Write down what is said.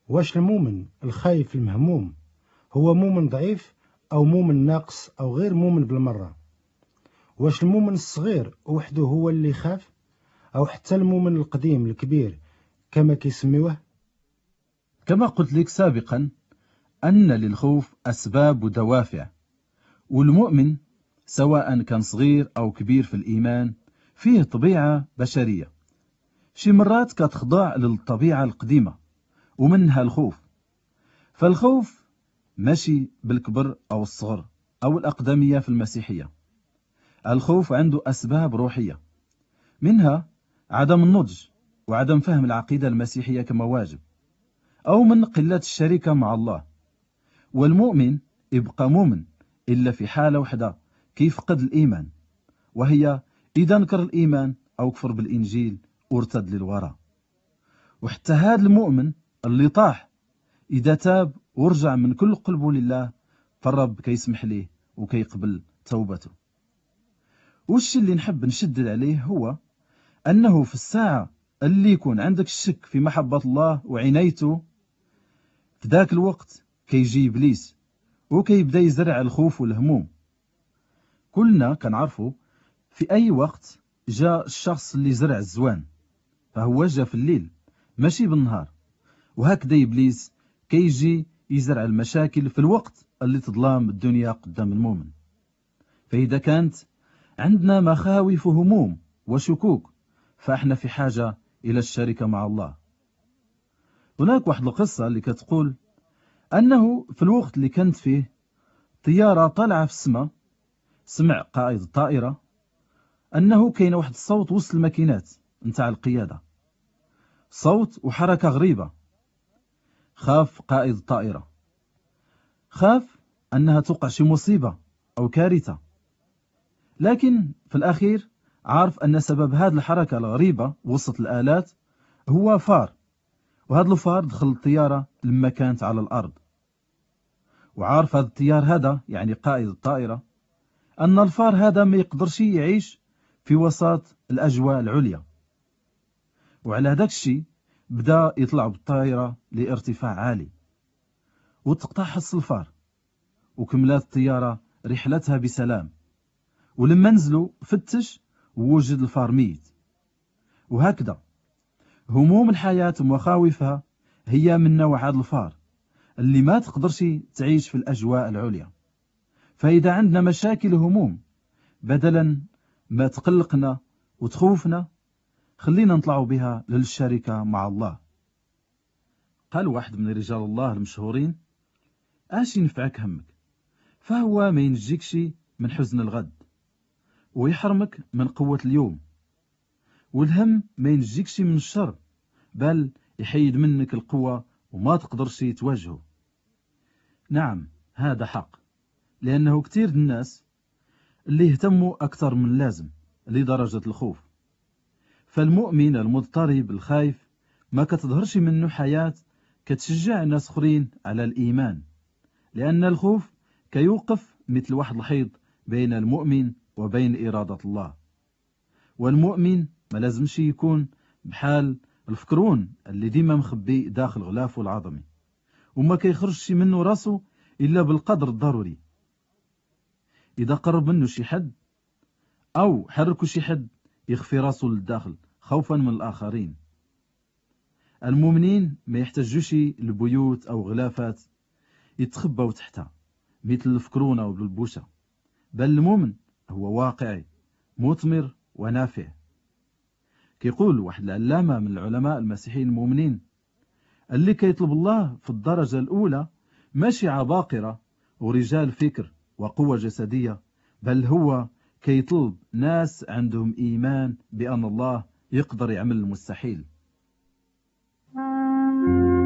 واش المؤمن الخايف المهموم هو مؤمن ضعيف أو مؤمن ناقص أو غير مؤمن بالمرة؟ واش المؤمن الصغير وحده هو اللي يخاف أو حتى المؤمن القديم الكبير كما كيسميوه؟ كما قلت لك سابقا أن للخوف أسباب ودوافع، والمؤمن سواء كان صغير أو كبير في الإيمان فيه طبيعة بشرية، شي مرات كتخضع للطبيعة القديمة ومنها الخوف. فالخوف ماشي بالكبر أو الصغر أو الأقدمية في المسيحية. الخوف عنده أسباب روحية، منها عدم النضج وعدم فهم العقيدة المسيحية كما واجب، أو من قلة الشركة مع الله. والمؤمن يبقى مؤمن إلا في حالة واحدة كيف فقد الإيمان، وهي إذا نكر الإيمان أو كفر بالإنجيل وارتد للوراء. وحتى هذا المؤمن اللي طاح إذا تاب ورجع من كل قلبه لله فالرب كيسمح ليه وكيقبل توبته. والشي اللي نحب نشدد عليه هو أنه في الساعة اللي يكون عندك الشك في محبة الله وعنايته، في ذاك الوقت كيجي إبليس وكيبدا يزرع الخوف والهموم. كلنا كنعرفوا في أي وقت جاء الشخص اللي زرع الزوان، فهو جاء في الليل ماشي بالنهار. وهكذا إبليس كيجي يزرع المشاكل في الوقت اللي تظلام الدنيا قدام المؤمن. فإذا كانت عندنا مخاوف وهموم وشكوك فإحنا في حاجة إلى الشركة مع الله. هناك واحد القصة اللي كتقول أنه في الوقت اللي كانت فيه طيارة طالعة في السماء، سمع قائد الطائرة أنه كاين واحد الصوت وسط الماكينات نتاع القيادة، صوت وحركة غريبة. خاف قائد الطائرة، خاف أنها توقع شي مصيبة أو كارثة، لكن في الأخير عارف أن سبب هذه الحركة الغريبة وسط الآلات هو فار، وهذا الفار دخل الطيارة لما كانت على الأرض. وعارف هذا الطيار هذا يعني قائد الطائرة أن الفار هذا ما يقدرش يعيش في وسط الأجواء العليا، وعلى هذاك الشيء بدأ يطلع بالطائرة لارتفاع عالي وتقتحص الفار، وكملت الطيارة رحلتها بسلام. ولما نزلوا فتش ووجد الفار ميت. وهكذا هموم الحياة ومخاوفها هي من نوع هذا الفار اللي ما تقدرش تعيش في الأجواء العليا. فإذا عندنا مشاكل وهموم بدلا ما تقلقنا وتخوفنا، خلينا نطلعوا بها للشركة مع الله. قال واحد من رجال الله المشهورين: اش ينفعك همك؟ فهو ما ينجيكش من حزن الغد ويحرمك من قوة اليوم، والهم ما ينجيكش من الشر بل يحيد منك القوة وما تقدرش تواجهه. نعم هذا حق، لأنه كتير الناس اللي يهتموا أكثر من اللازم لدرجة الخوف. فالمؤمن المضطرب الخايف ما كتظهرش منه حياة كتشجع الناس اخرين على الإيمان، لأن الخوف كيوقف مثل واحد الحيض بين المؤمن وبين إرادة الله. والمؤمن ما لازمش يكون بحال الفكرون اللي ديما مخبي داخل غلافه العظمي وما كيخرجش منه راسه إلا بالقدر الضروري. إذا قرب منه شي حد أو حركوا شي حد يخفي راسه للداخل خوفا من الآخرين. المؤمنين ما يحتاجوش لبيوت أو غلافات يتخبوا تحتها مثل الفكرونة أو البوشة، بل المؤمن هو واقعي مثمر ونافع. كيقول واحد العلامة من العلماء المسيحيين المؤمنين: اللي كيطلب الله في الدرجة الأولى ماشي عباقرة ورجال فكر وقوة جسدية، بل هو كيطلب ناس عندهم إيمان بأن الله يقدر يعمل المستحيل.